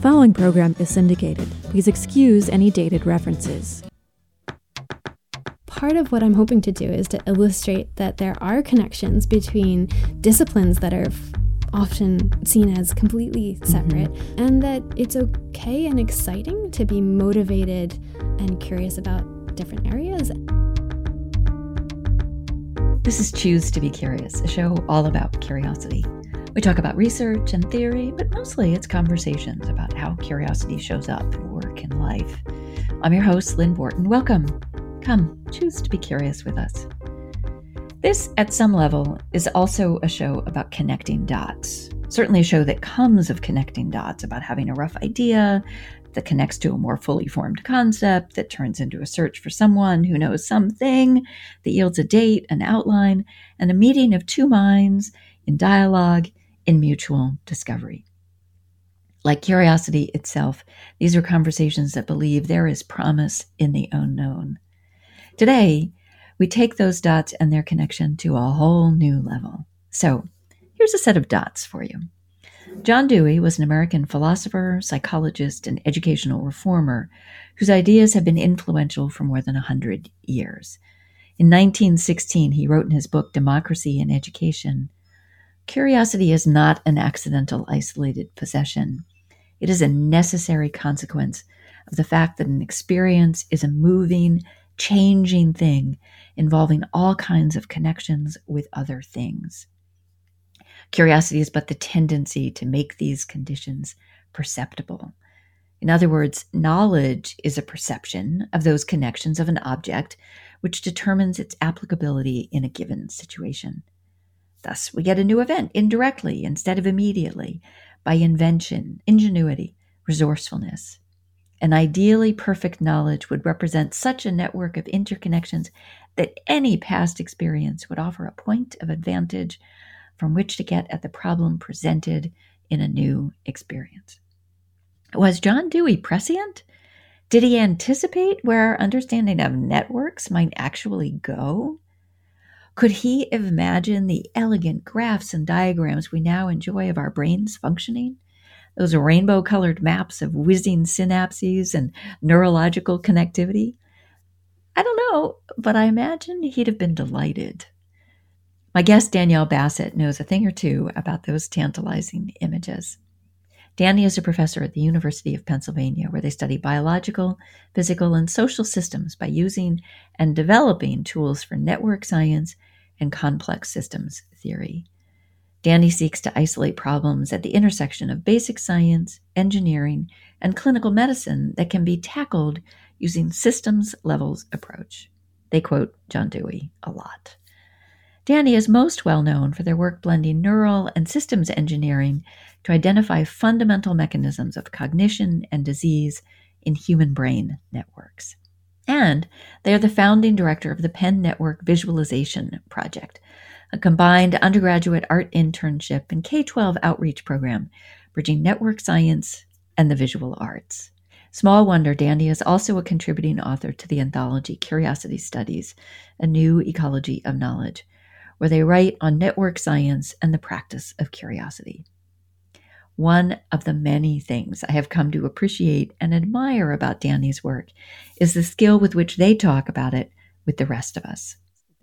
following program is syndicated. Please excuse any dated references. Part of what I'm hoping to do is to illustrate that there are connections between disciplines that are often seen as completely separate, and that it's okay and exciting to be motivated and curious about different areas. This is Choose to be Curious, a show all about curiosity. We talk about research and theory, but mostly it's conversations about how curiosity shows up in work and life. I'm your host, Lynn Borton. Welcome. Come, choose to be curious with us. This, at some level, is also a show about connecting dots. Certainly a show that comes of connecting dots, about having a rough idea that connects to a more fully formed concept that turns into a search for someone who knows something that yields a date, an outline, and a meeting of two minds in dialogue, in mutual discovery. Like curiosity itself, these are conversations that believe there is promise in the unknown. Today, we take those dots and their connection to a whole new level. So, here's a set of dots for you. John Dewey was an American philosopher, psychologist, and educational reformer whose ideas have been influential for more than 100 years. In 1916, he wrote in his book, Democracy in Education, "Curiosity is not an accidental, isolated possession. It is a necessary consequence of the fact that an experience is a moving, changing thing involving all kinds of connections with other things. Curiosity is but the tendency to make these conditions perceptible." In other words, knowledge is a perception of those connections of an object which determines its applicability in a given situation. Thus, we get a new event indirectly instead of immediately by invention, ingenuity, resourcefulness. An ideally perfect knowledge would represent such a network of interconnections that any past experience would offer a point of advantage from which to get at the problem presented in a new experience. Was John Dewey prescient? Did he anticipate where our understanding of networks might actually go? Could he imagine the elegant graphs and diagrams we now enjoy of our brains functioning? Those rainbow-colored maps of whizzing synapses and neurological connectivity? I don't know, but I imagine he'd have been delighted. My guest, Danielle Bassett, knows a thing or two about those tantalizing images. Danny is a professor at the University of Pennsylvania, where they study biological, physical, and social systems by using and developing tools for network science and complex systems theory. Danny seeks to isolate problems at the intersection of basic science, engineering, and clinical medicine that can be tackled using systems-level approach. They quote John Dewey a lot. Danny is most well known for their work blending neural and systems engineering to identify fundamental mechanisms of cognition and disease in human brain networks. And they are the founding director of the Penn Network Visualization Project, a combined undergraduate art internship and K-12 outreach program bridging network science and the visual arts. Small wonder Danny is also a contributing author to the anthology Curiosity Studies, A New Ecology of Knowledge, where they write on network science and the practice of curiosity. One of the many things I have come to appreciate and admire about Danny's work is the skill with which they talk about it with the rest of us.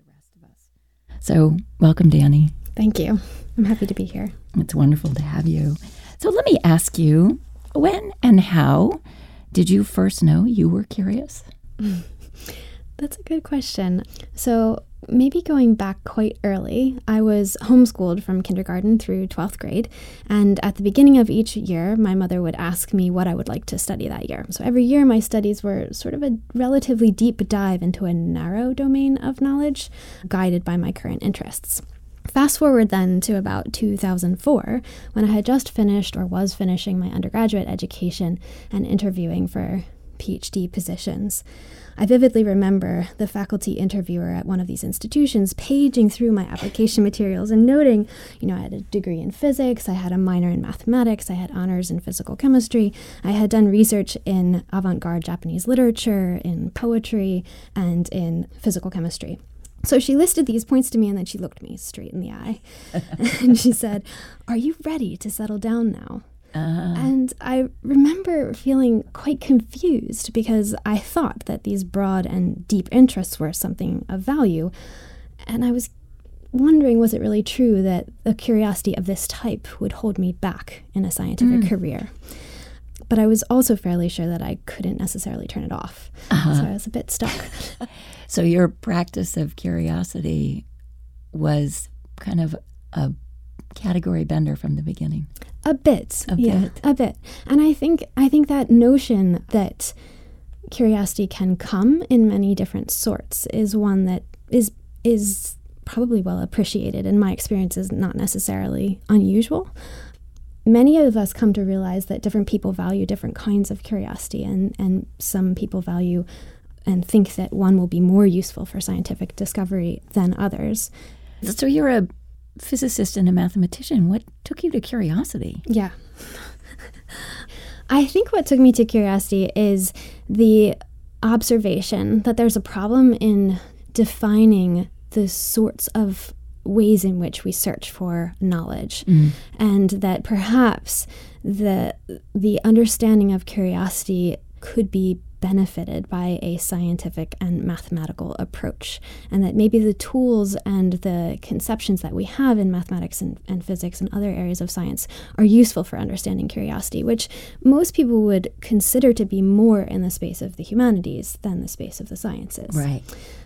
So, welcome, Danny. Thank you. I'm happy to be here. It's wonderful to have you. So let me ask you, when and how did you first know you were curious? That's a good question. So maybe going back quite early, I was homeschooled from kindergarten through 12th grade. And at the beginning of each year, my mother would ask me what I would like to study that year. So every year, my studies were sort of a relatively deep dive into a narrow domain of knowledge, guided by my current interests. Fast forward then to about 2004, when I had just finished or was finishing my undergraduate education and interviewing for PhD positions. I vividly remember the faculty interviewer at one of these institutions paging through my application materials and noting, I had a degree in physics, I had a minor in mathematics, I had honors in physical chemistry, I had done research in avant-garde Japanese literature, in poetry, and in physical chemistry. So she listed these points to me, and then she looked me straight in the eye. And she said, "Are you ready to settle down now?" And I remember feeling quite confused because I thought that these broad and deep interests were something of value. And I was wondering, was it really true that a curiosity of this type would hold me back in a scientific career? But I was also fairly sure that I couldn't necessarily turn it off. So I was a bit stuck. So your practice of curiosity was kind of a category bender from the beginning. A bit. And I think that notion that curiosity can come in many different sorts is one that is probably well appreciated. In my experience, is not necessarily unusual. Many of us come to realize that different people value different kinds of curiosity, and some people value and think that one will be more useful for scientific discovery than others. So you're a physicist and a mathematician. What took you to curiosity? Yeah. I think what took me to curiosity is the observation that there's a problem in defining the sorts of ways in which we search for knowledge, and that perhaps the understanding of curiosity could be benefited by a scientific and mathematical approach, and that maybe the tools and the conceptions that we have in mathematics and physics and other areas of science are useful for understanding curiosity, which most people would consider to be more in the space of the humanities than the space of the sciences. Right.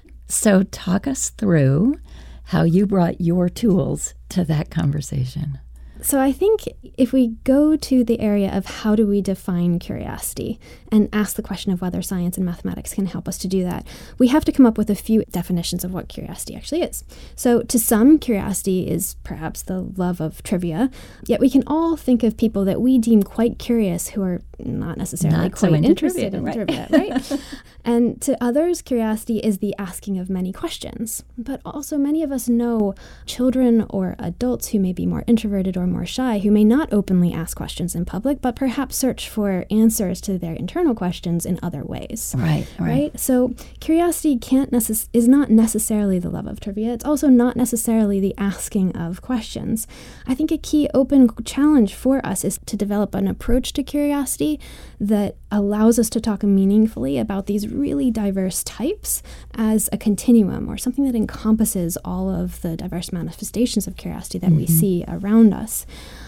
So talk us through how you brought your tools to that conversation. So I think if we go to the area of how do we define curiosity and ask the question of whether science and mathematics can help us to do that, we have to come up with a few definitions of what curiosity actually is. So to some, curiosity is perhaps the love of trivia, yet we can all think of people that we deem quite curious who are not necessarily quite interested in trivia, right? And to others, curiosity is the asking of many questions. But also many of us know children or adults who may be more introverted or more shy, who may not openly ask questions in public, but perhaps search for answers to their internal questions in other ways. Right. So curiosity is not necessarily the love of trivia. It's also not necessarily the asking of questions. I think a key open challenge for us is to develop an approach to curiosity that allows us to talk meaningfully about these really diverse types as a continuum, or something that encompasses all of the diverse manifestations of curiosity that we see around us.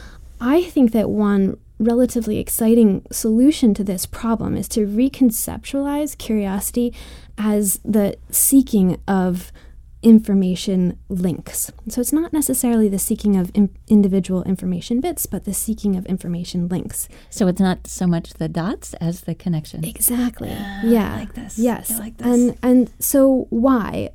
I think that one relatively exciting solution to this problem is to reconceptualize curiosity as the seeking of information links. So it's not necessarily the seeking of individual information bits, but the seeking of information links. So it's not so much the dots as the connection. Exactly. Yeah. I like this. Yes. I like this. And so why?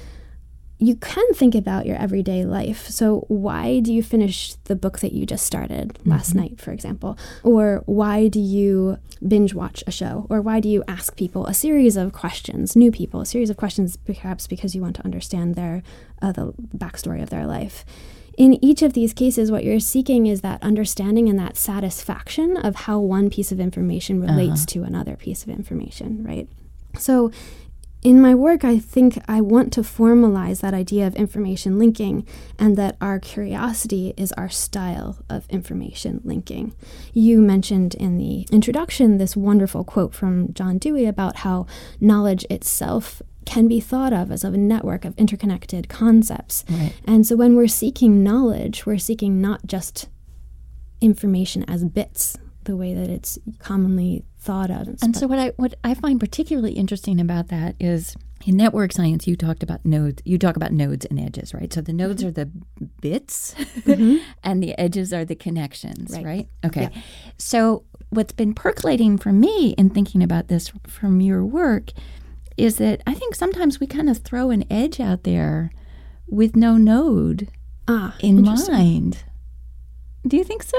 You can think about your everyday life. So why do you finish the book that you just started last night, for example? Or why do you binge watch a show? Or why do you ask people a series of questions, new people, a series of questions, perhaps because you want to understand the backstory of their life? In each of these cases, what you're seeking is that understanding and that satisfaction of how one piece of information relates to another piece of information, right? So in my work, I think I want to formalize that idea of information linking, and that our curiosity is our style of information linking. You mentioned in the introduction this wonderful quote from John Dewey about how knowledge itself can be thought of as a network of interconnected concepts. Right. And so when we're seeking knowledge, we're seeking not just information as bits, the way that it's commonly thought of. And so what I find particularly interesting about that is in network science, you talk about nodes and edges, right? So the nodes are the bits and the edges are the connections, right? Okay. Yeah. So what's been percolating for me in thinking about this from your work is that I think sometimes we kind of throw an edge out there with no node in mind. Do you think so?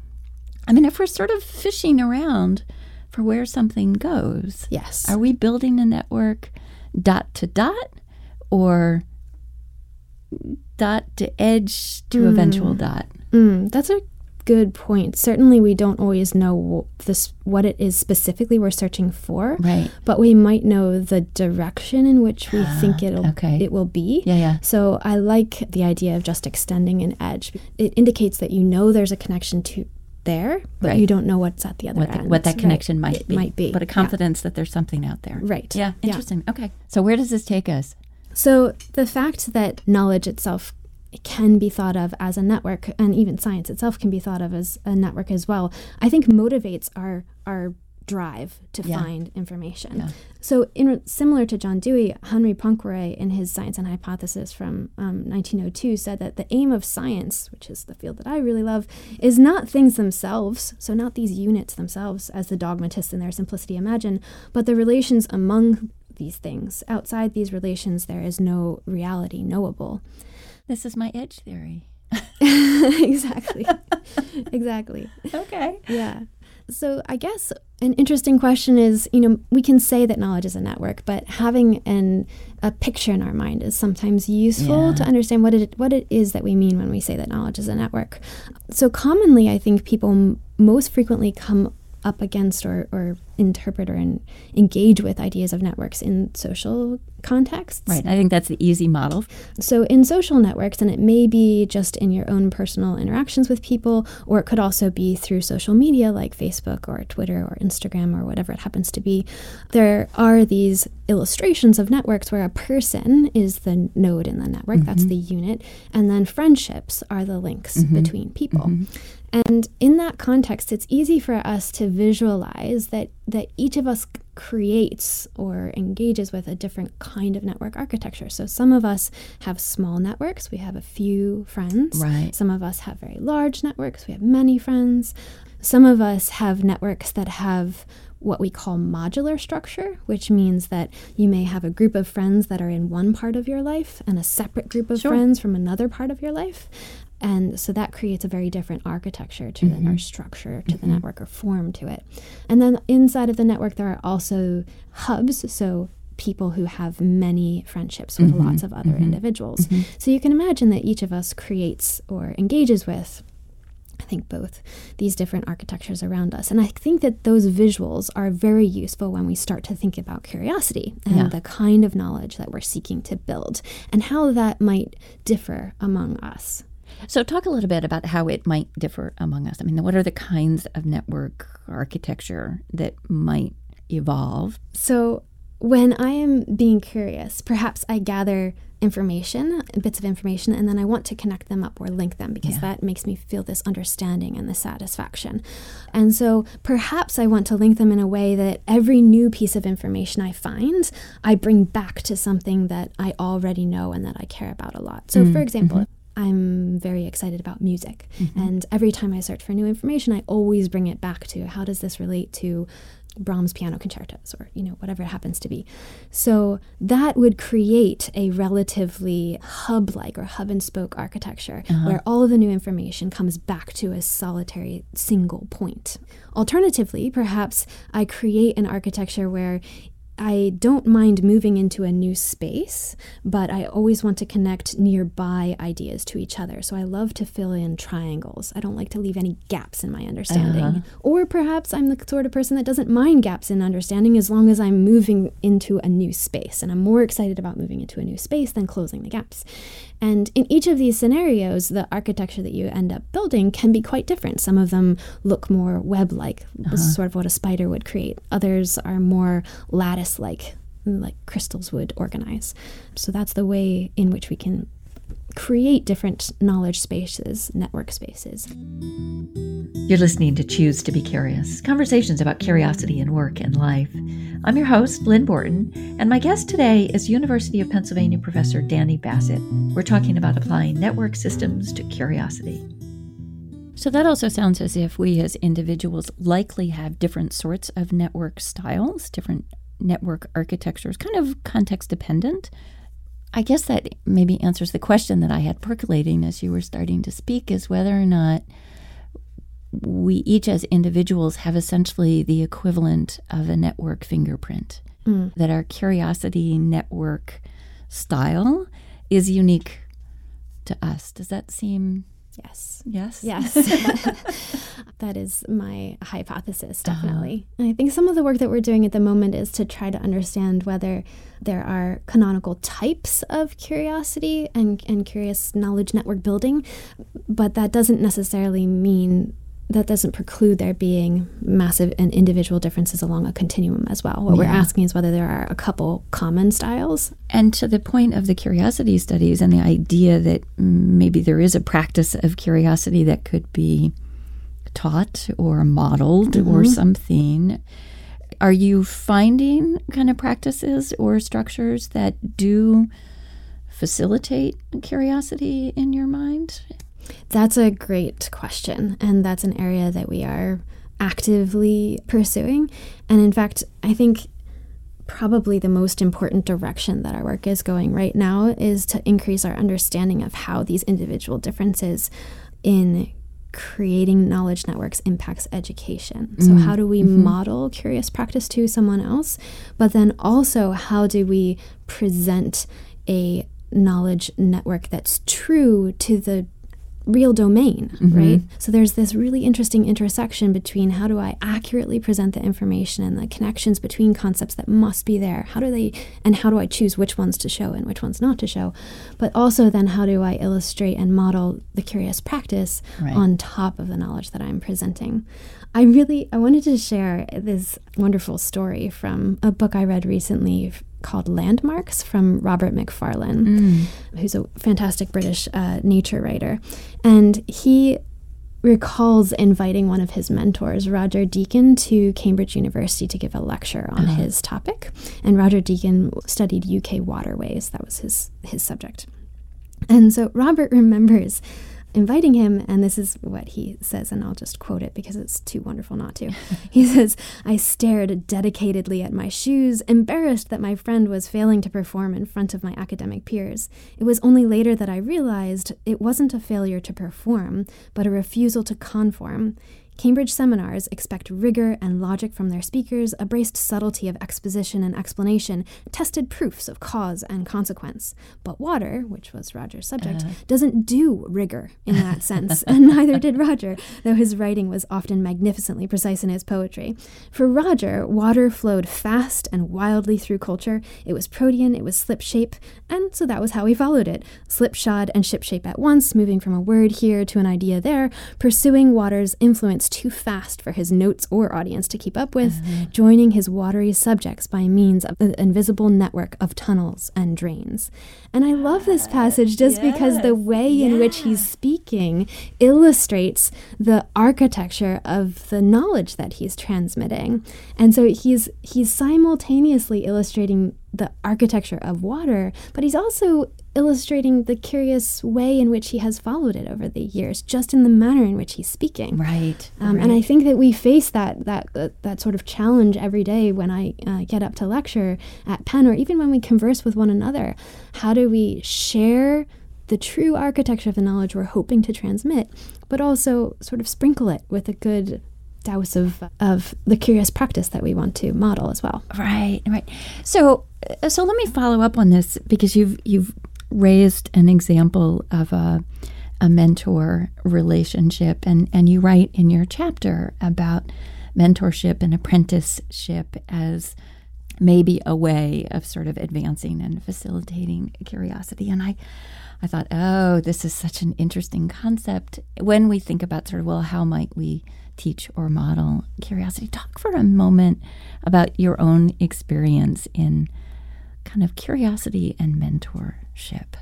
I mean, if we're sort of fishing around for where something goes, yes. Are we building a network dot to dot or dot to edge to eventual dot? That's a good point. Certainly we don't always know what it is specifically we're searching for, right? But we might know the direction in which we think it will be. Yeah. So I like the idea of just extending an edge. It indicates that you know there's a connection there, but Right. you don't know what's at the other end. What that connection Right. might be. But a Yeah. confidence that there's something out there. Right. Yeah, interesting. Okay. So where does this take us? So the fact that knowledge itself can be thought of as a network, and even science itself can be thought of as a network as well, I think motivates our drive to find information. Yeah. So similar to John Dewey, Henry Poincaré in his Science and Hypothesis from 1902 said that the aim of science, which is the field that I really love, is not things themselves, so not these units themselves as the dogmatists in their simplicity imagine, but the relations among these things. Outside these relations, there is no reality knowable. This is my edge theory. Exactly. Exactly. Okay. Yeah. So I guess an interesting question is, we can say that knowledge is a network, but having a picture in our mind is sometimes useful to understand what it is that we mean when we say that knowledge is a network. So commonly, I think people most frequently come up against or interpret or engage with ideas of networks in social contexts. Right. I think that's the easy model. So in social networks, and it may be just in your own personal interactions with people, or it could also be through social media like Facebook or Twitter or Instagram or whatever it happens to be, there are these illustrations of networks where a person is the node in the network, that's the unit, and then friendships are the links between people. And in that context, it's easy for us to visualize that each of us creates or engages with a different kind of network architecture. So some of us have small networks. We have a few friends. Right. Some of us have very large networks. We have many friends. Some of us have networks that have what we call modular structure, which means that you may have a group of friends that are in one part of your life and a separate group of friends from another part of your life. And so that creates a very different architecture to the structure to the network, or form to it. And then inside of the network, there are also hubs, so people who have many friendships with lots of other individuals. So you can imagine that each of us creates or engages with, I think, both these different architectures around us. And I think that those visuals are very useful when we start to think about curiosity and the kind of knowledge that we're seeking to build and how that might differ among us. So talk a little bit about how it might differ among us. I mean, what are the kinds of network architecture that might evolve? So when I am being curious, perhaps I gather information, bits of information, and then I want to connect them up or link them because that makes me feel this understanding and the satisfaction. And so perhaps I want to link them in a way that every new piece of information I find, I bring back to something that I already know and that I care about a lot. So for example, I'm very excited about music. And every time I search for new information, I always bring it back to how does this relate to Brahms piano concertos or, whatever it happens to be. So that would create a relatively hub-like or hub-and-spoke architecture where all of the new information comes back to a solitary single point. Alternatively, perhaps I create an architecture where I don't mind moving into a new space, but I always want to connect nearby ideas to each other. So I love to fill in triangles. I don't like to leave any gaps in my understanding. Or perhaps I'm the sort of person that doesn't mind gaps in understanding as long as I'm moving into a new space. And I'm more excited about moving into a new space than closing the gaps. And in each of these scenarios, the architecture that you end up building can be quite different. Some of them look more web-like, sort of what a spider would create. Others are more lattice-like crystals would organize. So that's the way in which we can create different knowledge spaces, network spaces. You're listening to Choose to be Curious, conversations about curiosity in work and life. I'm your host, Lynn Borton, and my guest today is University of Pennsylvania professor Danny Bassett. We're talking about applying network systems to curiosity. So that also sounds as if we as individuals likely have different sorts of network styles, different network architectures, kind of context dependent. I guess that maybe answers the question that I had percolating as you were starting to speak, is whether or not we each as individuals have essentially the equivalent of a network fingerprint, that our curiosity network style is unique to us. Does that seem... Yes. Yes? Yes. That is my hypothesis, definitely. And I think some of the work that we're doing at the moment is to try to understand whether there are canonical types of curiosity and curious knowledge network building, but that doesn't necessarily mean that doesn't preclude there being massive and individual differences along a continuum as well. What we're asking is whether there are a couple common styles. And to the point of the curiosity studies and the idea that maybe there is a practice of curiosity that could be taught or modeled or something, are you finding kind of practices or structures that do facilitate curiosity in your mind? That's a great question, and that's an area that we are actively pursuing. And in fact, I think probably the most important direction that our work is going right now is to increase our understanding of how these individual differences in creating knowledge networks impacts education. So how do we model curious practice to someone else? But then also, how do we present a knowledge network that's true to the real domain, right? So there's this really interesting intersection between how do I accurately present the information and the connections between concepts that must be there. How do I choose which ones to show and which ones not to show? But also then how do I illustrate and model the curious practice on top of the knowledge that I'm presenting? I wanted to share this wonderful story from a book I read recently called Landmarks from Robert Macfarlane, who's a fantastic British nature writer. And he recalls inviting one of his mentors, Roger Deakin, to Cambridge University to give a lecture on his topic. And Roger Deakin studied UK waterways. That was his subject. And so Robert remembers inviting him, and this is what he says, and I'll just quote it because it's too wonderful not to. He says, "I stared dedicatedly at my shoes, embarrassed that my friend was failing to perform in front of my academic peers. It was only later that I realized it wasn't a failure to perform, but a refusal to conform. Cambridge seminars expect rigor and logic from their speakers, a braced subtlety of exposition and explanation, tested proofs of cause and consequence. But water," which was Roger's subject, "doesn't do rigor in that sense, and neither did Roger, though his writing was often magnificently precise in his poetry. For Roger, water flowed fast and wildly through culture. It was protean, it was slipshape, and so that was how he followed it. Slipshod and shipshape at once, moving from a word here to an idea there, pursuing water's influence too fast for his notes or audience to keep up with, joining his watery subjects by means of an invisible network of tunnels and drains." And I love this passage just because the way in which he's speaking illustrates the architecture of the knowledge that he's transmitting. And so he's simultaneously illustrating the architecture of water, but he's also illustrating the curious way in which he has followed it over the years, just in the manner in which he's speaking. Right. And I think that we face that sort of challenge every day when I get up to lecture at Penn, or even when we converse with one another. How do we share the true architecture of the knowledge we're hoping to transmit, but also sort of sprinkle it with a good douse of the curious practice that we want to model as well? Right. So let me follow up on this, because you've raised an example of a mentor relationship, and you write in your chapter about mentorship and apprenticeship as maybe a way of sort of advancing and facilitating curiosity. And I thought, oh, this is such an interesting concept when we think about sort of, well, how might we teach or model curiosity? Talk for a moment about your own experience in kind of curiosity and mentorship.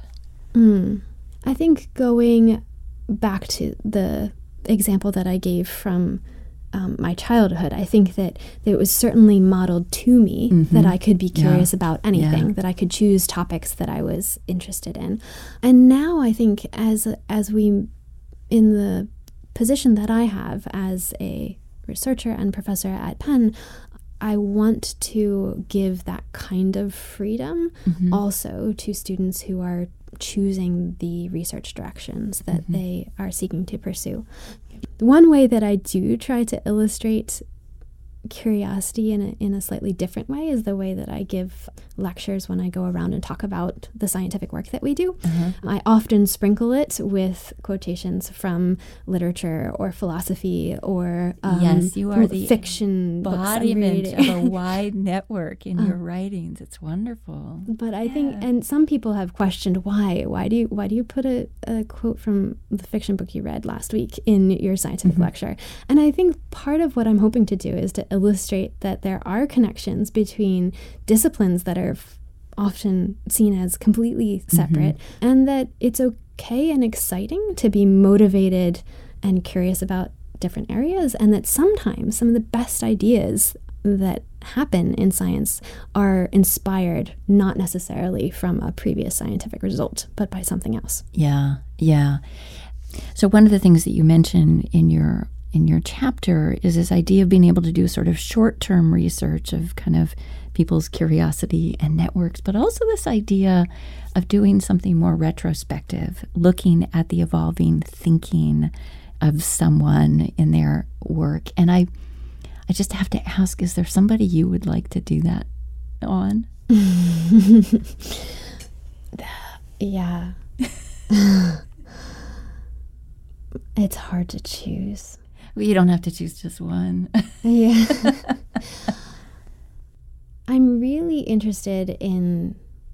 I think going back to the example that I gave from my childhood, I think that it was certainly modeled to me that I could be curious about anything, that I could choose topics that I was interested in. And now I think as we, in the position that I have as a researcher and professor at Penn, I want to give that kind of freedom also to students who are choosing the research directions that they are seeking to pursue. One way that I do try to illustrate curiosity in a slightly different way is the way that I give lectures when I go around and talk about the scientific work that we do. I often sprinkle it with quotations from literature or philosophy or yes, you are the fiction embodiment of a wide network in your writings. It's wonderful. But I think, and some people have questioned why do you put a quote from the fiction book you read last week in your scientific lecture? And I think part of what I'm hoping to do is to illustrate that there are connections between disciplines that are often seen as completely separate, and that it's okay and exciting to be motivated and curious about different areas, and that sometimes some of the best ideas that happen in science are inspired not necessarily from a previous scientific result, but by something else. Yeah. So one of the things that you mention in your chapter is this idea of being able to do sort of short-term research of kind of people's curiosity and networks, but also this idea of doing something more retrospective, looking at the evolving thinking of someone in their work. And I just have to ask, is there somebody you would like to do that on? Yeah. It's hard to choose. Well, you don't have to choose just one. Yeah. I'm really interested in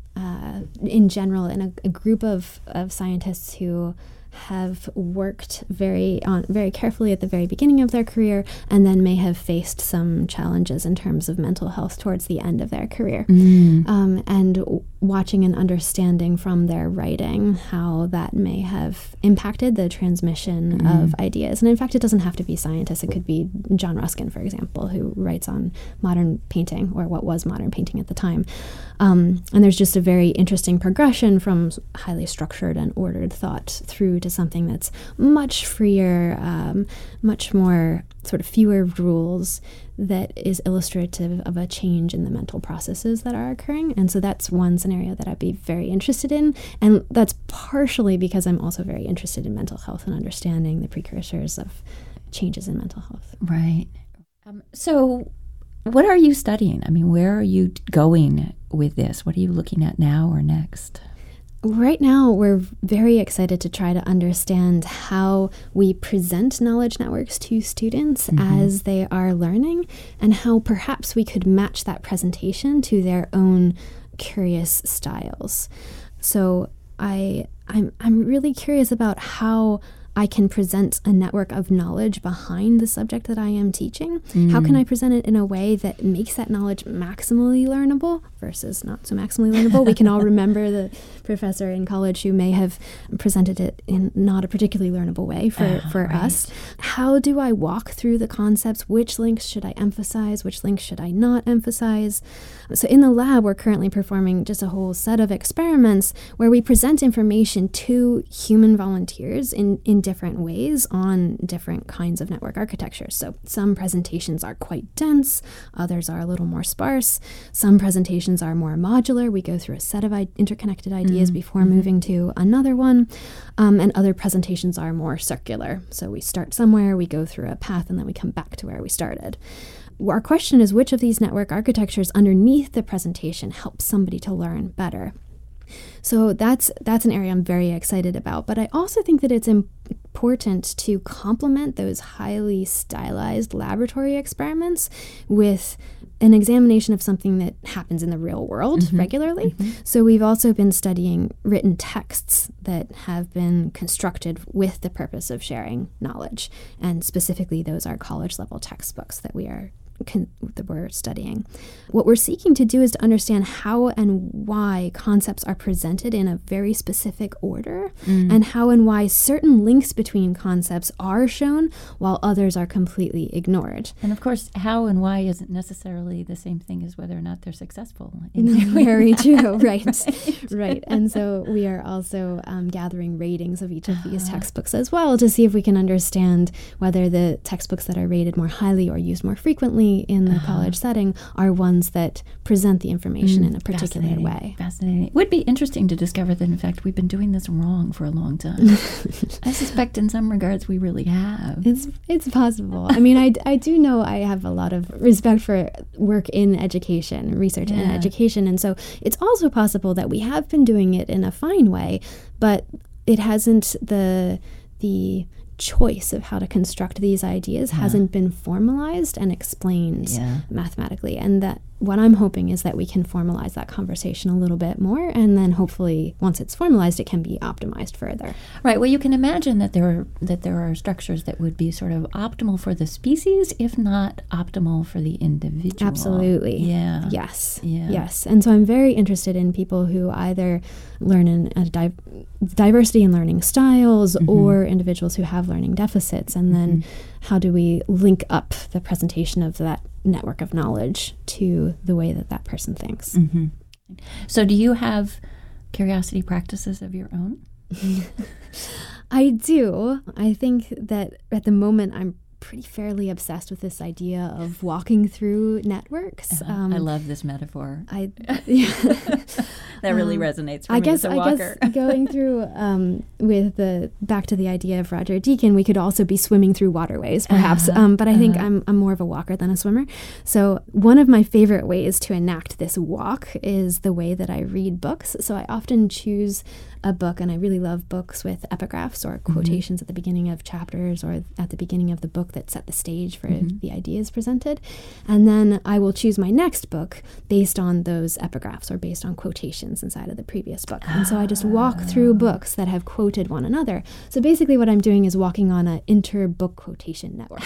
general, in a group of scientists who have worked very carefully at the very beginning of their career, and then may have faced some challenges in terms of mental health towards the end of their career. And watching and understanding from their writing how that may have impacted the transmission of ideas. And in fact, it doesn't have to be scientists. It could be John Ruskin, for example, who writes on modern painting, or what was modern painting at the time. And there's just a very interesting progression from highly structured and ordered thought through to something that's much freer, much more sort of fewer rules, that is illustrative of a change in the mental processes that are occurring. And so that's one scenario that I'd be very interested in. And that's partially because I'm also very interested in mental health and understanding the precursors of changes in mental health. Right. So what are you studying? I mean, where are you going with this? What are you looking at now or next? Right now, we're very excited to try to understand how we present knowledge networks to students as they are learning, and how perhaps we could match that presentation to their own curious styles. So I'm really curious about how I can present a network of knowledge behind the subject that I am teaching. How can I present it in a way that makes that knowledge maximally learnable versus not so maximally learnable? We can all remember the professor in college who may have presented it in not a particularly learnable way for us. How do I walk through the concepts? Which links should I emphasize? Which links should I not emphasize? So in the lab, we're currently performing just a whole set of experiments where we present information to human volunteers in different ways on different kinds of network architectures. So some presentations are quite dense, others are a little more sparse. Some presentations are more modular. We go through a set of interconnected ideas before moving to another one. And other presentations are more circular. So we start somewhere, we go through a path, and then we come back to where we started. Our question is, which of these network architectures underneath the presentation helps somebody to learn better? So that's an area I'm very excited about. But I also think that it's important to complement those highly stylized laboratory experiments with an examination of something that happens in the real world regularly. So we've also been studying written texts that have been constructed with the purpose of sharing knowledge. And specifically, those are college-level textbooks that we're studying. What we're seeking to do is to understand how and why concepts are presented in a very specific order, and how and why certain links between concepts are shown while others are completely ignored. And of course, how and why isn't necessarily the same thing as whether or not they're successful. Very true, right. And so we are also gathering ratings of each of these textbooks as well, to see if we can understand whether the textbooks that are rated more highly or used more frequently certainly in the college setting, are ones that present the information in a particular way. Fascinating. It would be interesting to discover that, in fact, we've been doing this wrong for a long time. I suspect in some regards we really have. It's possible. I mean, I do know I have a lot of respect for work in education, research in education, and so it's also possible that we have been doing it in a fine way, but it hasn't the choice of how to construct these ideas hasn't been formalized and explained mathematically. And that what I'm hoping is that we can formalize that conversation a little bit more, and then hopefully once it's formalized, it can be optimized further. Right. Well, you can imagine that there are structures that would be sort of optimal for the species, if not optimal for the individual. Absolutely. Yeah. Yes. Yeah. Yes. And so I'm very interested in people who either learn in a diversity in learning styles or individuals who have learning deficits, and then how do we link up the presentation of that network of knowledge to the way that person thinks. So do you have curiosity practices of your own? I do. I think that at the moment I'm pretty fairly obsessed with this idea of walking through networks. I love this metaphor. That really resonates for me as a walker. I guess going through back to the idea of Roger Deakin, we could also be swimming through waterways, perhaps. But I think I'm more of a walker than a swimmer. So one of my favorite ways to enact this walk is the way that I read books. So I often choose a book, and I really love books with epigraphs or quotations at the beginning of chapters or at the beginning of the book that set the stage for the ideas presented. And then I will choose my next book based on those epigraphs or based on quotations inside of the previous book. And so I just walk through books that have quoted one another. So basically what I'm doing is walking on an inter-book quotation network.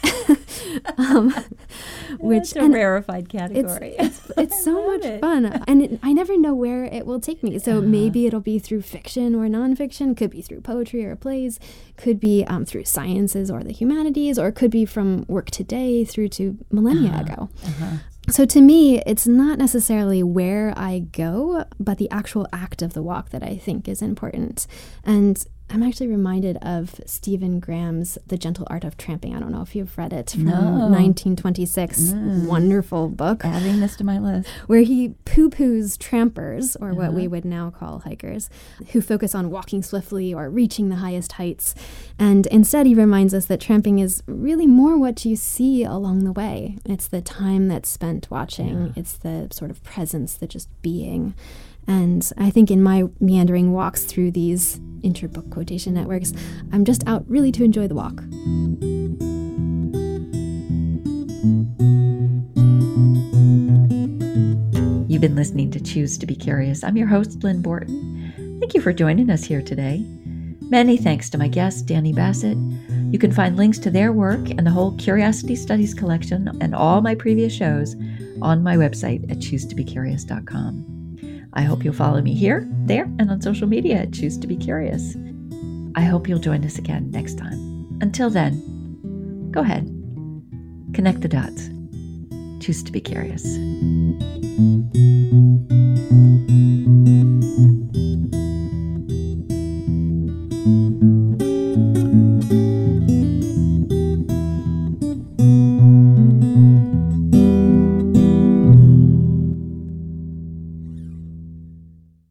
Which a rarefied category. It's so much fun. And I never know where it will take me. So maybe it'll be through fiction or nonfiction, could be through poetry or plays, could be through sciences or the humanities, or it could be from work today through to millennia ago. So to me, it's not necessarily where I go, but the actual act of the walk that I think is important. And I'm actually reminded of Stephen Graham's The Gentle Art of Tramping. I don't know if you've read it, from 1926. Wonderful book. Adding this to my list. Where he poo-poos trampers, or what we would now call hikers, who focus on walking swiftly or reaching the highest heights. And instead, he reminds us that tramping is really more what you see along the way. It's the time that's spent watching. It's the sort of presence, the just being. And I think in my meandering walks through these inter-book quotation networks, I'm just out really to enjoy the walk. You've been listening to Choose to Be Curious. I'm your host, Lynn Borton. Thank you for joining us here today. Many thanks to my guest, Danny Bassett. You can find links to their work and the whole Curiosity Studies collection and all my previous shows on my website at choosetobecurious.com. I hope you'll follow me here, there, and on social media at Choose to Be Curious. I hope you'll join us again next time. Until then, go ahead, connect the dots. Choose to be curious.